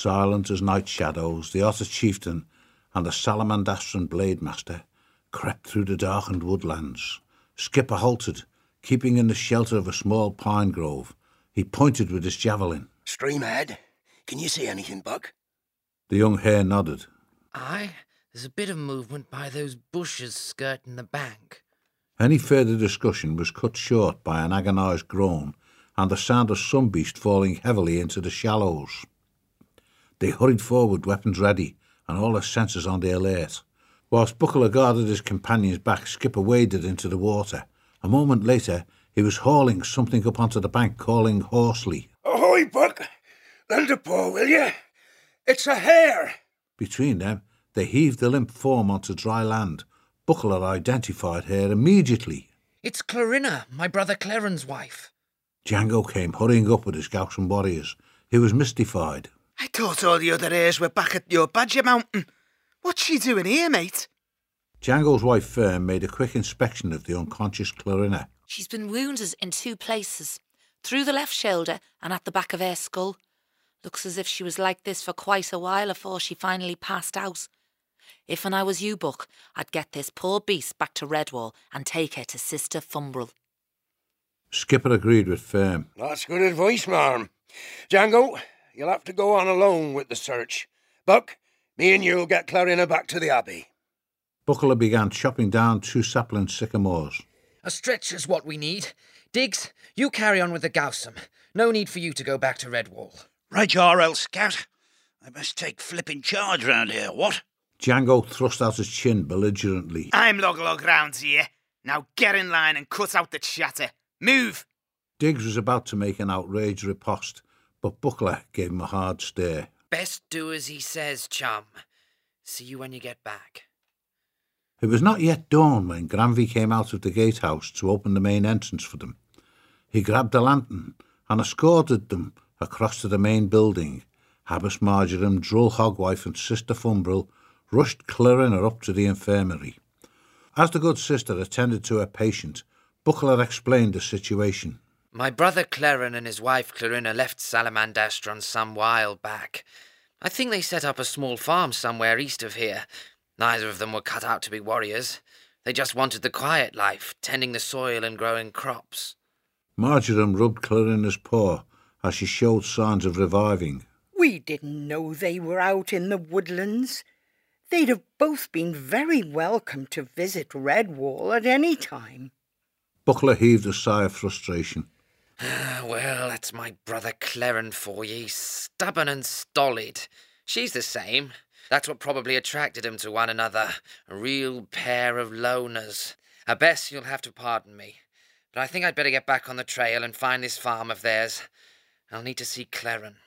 Silent as night shadows, the Otter chieftain and the Salamandastran blade master crept through the darkened woodlands. Skipper halted, keeping in the shelter of a small pine grove. He pointed with his javelin. Stream ahead. Can you see anything, Buck? The young hare nodded. Aye, there's a bit of movement by those bushes skirting the bank. Any further discussion was cut short by an agonised groan and the sound of some beast falling heavily into the shallows. They hurried forward, weapons ready, and all their senses on the alert. Whilst Buckler guarded his companion's back, Skipper waded into the water. A moment later, he was hauling something up onto the bank, calling hoarsely. Ahoy, Buck! Lend a paw, will you? It's a hare! Between them, they heaved the limp form onto dry land. Buckler identified her immediately. It's Clarina, my brother Claren's wife. Django came hurrying up with his Gaussian warriors. He was mystified. I thought all the other hares were back at your Badger Mountain. What's she doing here, mate? Django's wife Fern made a quick inspection of the unconscious Clarina. She's been wounded in 2 places, through the left shoulder and at the back of her skull. Looks as if she was like this for quite a while afore she finally passed out. If and I was you, Buck, I'd get this poor beast back to Redwall and take her to Sister Fumbrel. Skipper agreed with Fern. That's good advice, marm. Django, you'll have to go on alone with the search. Buck, me and you'll get Clarina back to the Abbey. Buckler began chopping down 2 sapling sycamores. A stretcher's what we need. Diggs, you carry on with the Gaussum. No need for you to go back to Redwall. Right you are, old scout. I must take flipping charge round here, what? Django thrust out his chin belligerently. I'm Log round here. Now get in line and cut out the chatter. Move! Diggs was about to make an outraged riposte, but Buckler gave him a hard stare. Best do as he says, chum. See you when you get back. It was not yet dawn when Granvy came out of the gatehouse to open the main entrance for them. He grabbed a lantern and escorted them across to the main building. Habas Marjoram, Drull Hogwife and Sister Fumbrel rushed Clarina up to the infirmary. As the good sister attended to her patient, Buckler explained the situation. My brother Claren and his wife Clarina left Salamandastron some while back. I think they set up a small farm somewhere east of here. Neither of them were cut out to be warriors. They just wanted the quiet life, tending the soil and growing crops. Marjoram rubbed Clarina's paw as she showed signs of reviving. We didn't know they were out in the woodlands. They'd have both been very welcome to visit Redwall at any time. Buckler heaved a sigh of frustration. Well, that's my brother Claren for ye, stubborn and stolid. She's the same. That's what probably attracted them to one another. A real pair of loners. Bess, you'll have to pardon me, but I think I'd better get back on the trail and find this farm of theirs. I'll need to see Claren.